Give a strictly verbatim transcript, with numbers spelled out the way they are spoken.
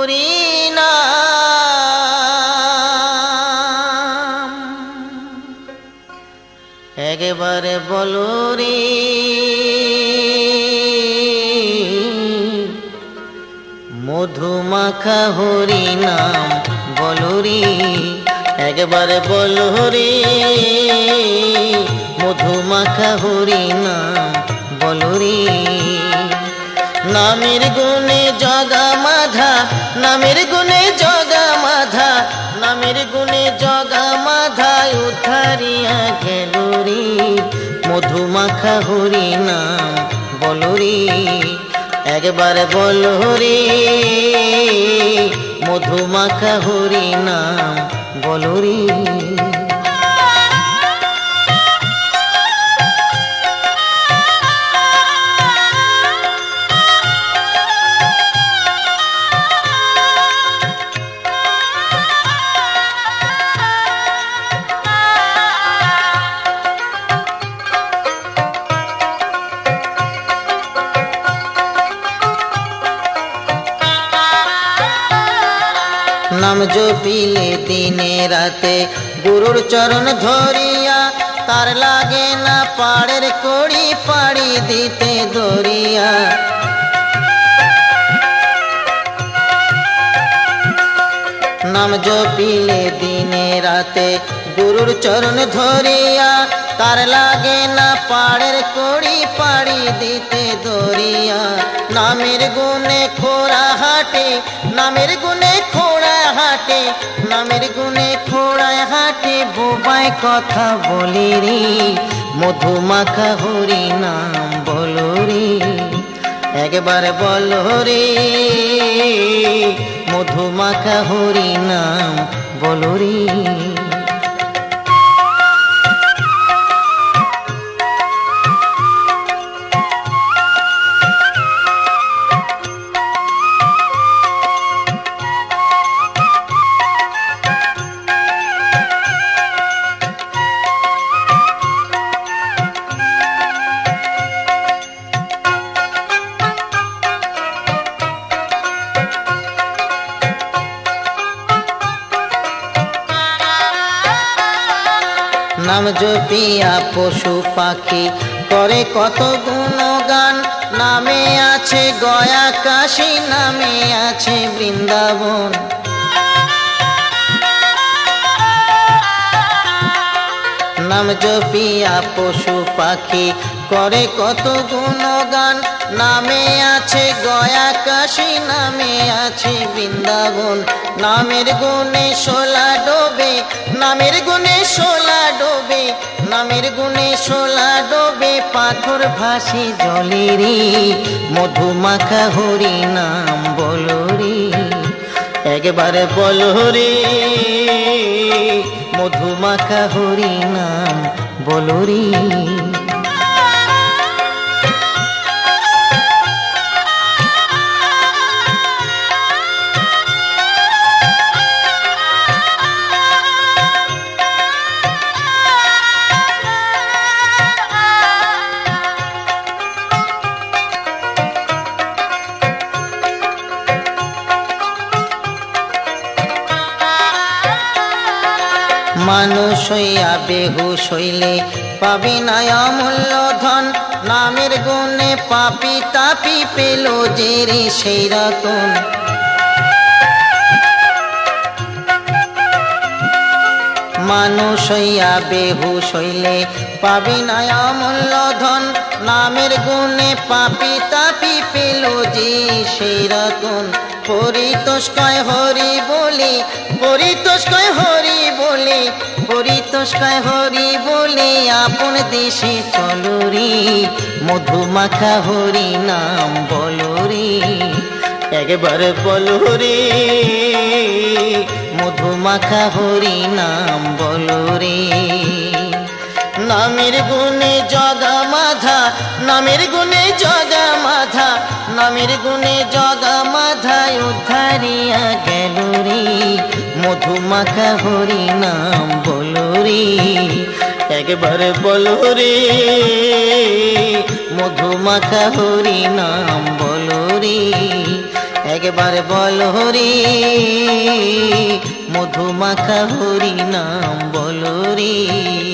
হরি নাম একবারে বলো রে মধুমাখা হরি নাম বলো রে একবারে বলো রে মধুমাখা হরি নাম বলো রে নামের গুণে জগা মাধা নামের গুণে জগা মাধা নামের গুণে জগা মাধা উদ্ধারিয়া গেল রে মধুমাখা হরি নাম বলো রে একবার বলো রে মধুমাখা হরি নাম বলো রে नाम जो पीले दिने राते गुरुर चरण धरिया तार लागे ना पाड़ेर कोड़ी पाड़ी दीते दरिया नाम जो पीले दिने राते गुरुर चरण धरिया तार लागे ना पाड़ेर कोड़ी पाड़ी दीते दरिया नामेर गुणे खोरा हाटे नामेर गुणे खोरा हाटे नामेर गुणे खोरा हाटे बोबाय कथा बोले रे मधुमाखा हरि नाम बोलो रे एकबार बोलो रे मधुमाखा हरि नाम बोलो रे नाम जपिया पशु पाखी करे कत गुणगान नामे आछे गया काशी नामे आछे बृंदावन नाम जपिया पशु पाखी करे कत गुणगान नामे आछे गया काशी नामे आछे बृंदावन नामेर गुणे सोला डोबे नामेर गुणे सोला डोबे नामेर गुणे सोला डोबे पाथर भासी जले रे मधुमाखा हरि नाम बोलो रे एकबार बोलो रे मधुमाखा हरि नाम बोलो रे मानुष हইয়া বেহুশ হইলে পাবি না অমূল্য ধন নামের গুণে পাপি তাপি পেল যে রে সেই রতন মানুষ হইয়া বেহুশ হইলে পাবি না অমূল্য ধন নামের গুণে পাপি তাপি পেল যে সেই রতন পরিতোষকয় হরি বলে পরিতোষকয় হরি বলে পরিতোষকয় হরি বলে আপন দেশে চলো রে মধুমাখা হরি নাম বলো রে একবার বলো রে মধুমাখা হরি নাম বলো রে নামের গুণে জগা মাধা নামের গুণে জগা মাধা নামের গুণে জগা মাধা উদ্ধারিয়া গেল রে মধুমাখা হরি নাম বলো রে একবার বলো রে মধুমাখা হরি নাম বলো রে একবার বলো রে মধুমাখা হরি নাম বলো রে।